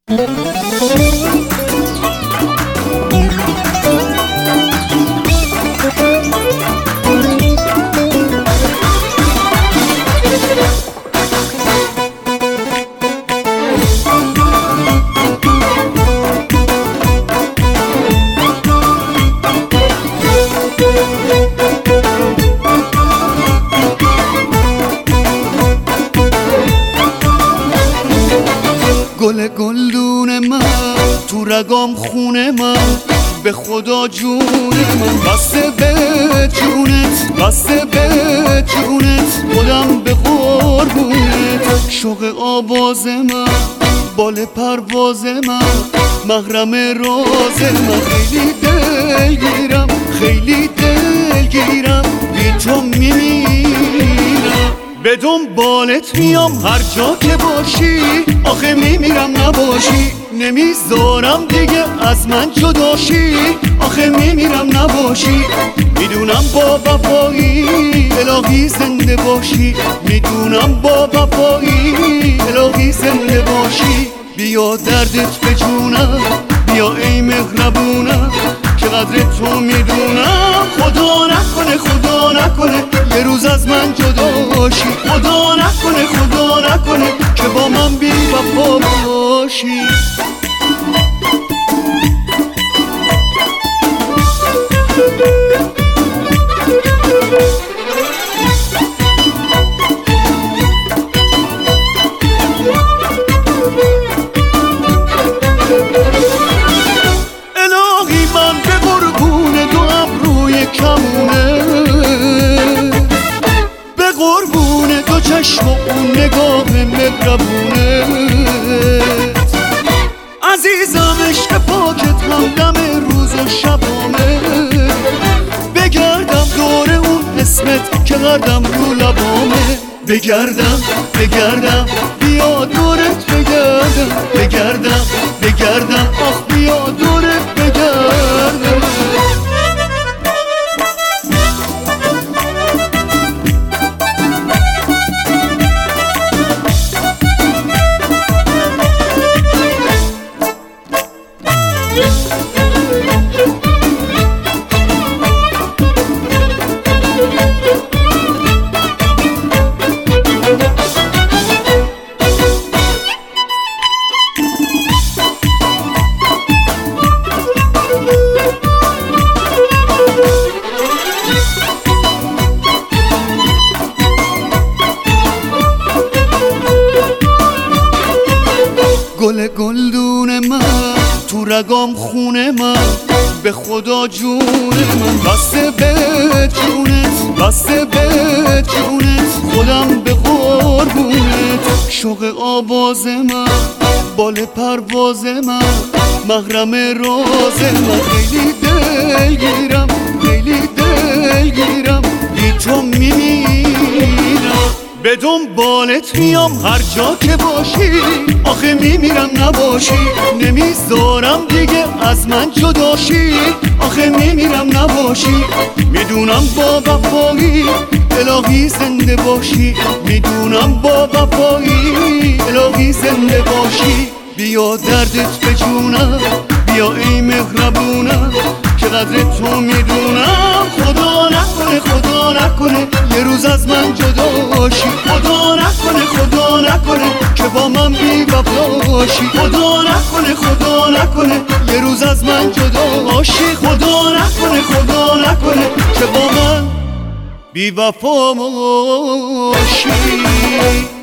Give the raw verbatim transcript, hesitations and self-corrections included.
گل گلدون من تو رگام خونه من، به خدا جون من بسته به جونت، بسته به جونت، خودم به قربونت. شوق آواز من، بال پرواز من، محرم راز من، خیلی دلگیرم، خیلی دلگیرم، بی تو میمیرم. به دنبالت میام هر جا که باشی، آخه میمیرم نباشی، نمیذارم دیگه از من جداشی، آخه میمیرم نباشی. میدونم با وفایی الهی زنده باشی، میدونم با وفایی الهی زنده باشی. بیا دردت به جونم، بیا ای مهربونم، که قدر تو میدونم. خدا نکنه خدا نکنه یه روز از من جداشی، خدا نکنه خدا نکنه که با من بی وفا باشی. الهی من به قربون دو ابروی کمونه، به قربون دو چشم و اون نگاه مهربونه. عزیزم عشق پاکت همدم روز و شبامه، بگردم دور اون اسمت که قدم رو لبامه. بگردم بگردم بیا دورت بگردم، بگردم بگردم آخ بیا دورت بگردم. گل گلدون من تو رگام خونه من، به خدا جون من بسته به جونت، بسته به جونت، خودم به قربونت. شوق آواز من، بال پرواز من، محرم راز من، خیلی دلگیرم، خیلی دلگیرم، بی تو میمیرم. به دنبالت میام هر جا که باشی، آخه میمیرم نباشی، نمیذارم دیگه از من جداشی، آخه میمیرم نباشی. میدونم با وفایی الهی زنده باشی، میدونم با وفایی الهی زنده باشی. بیا دردت به جونم، بیا ای مهربونم، که قدر تو میدونم. خدا نکنه خدا نکنه یه روز از من جداشی، خدا نکنه خدا نکنه که با من بی وفاشی، خدا نکنه خدا نکنه یه روز از من جداشی، خدا نکنه خدا نکنه که با من بی وفا باشی.